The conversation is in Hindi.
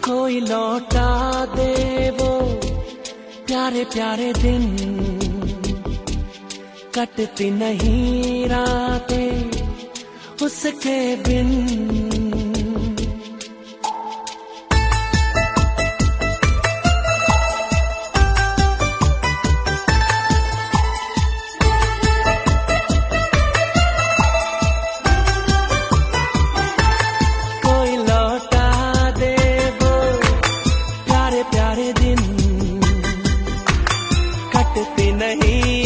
कोई लौटा दे वो प्यारे प्यारे दिन, कटती नहीं रातें उसके बिन। कोई लौटा दे वो प्यारे प्यारे दिन, कटती नहीं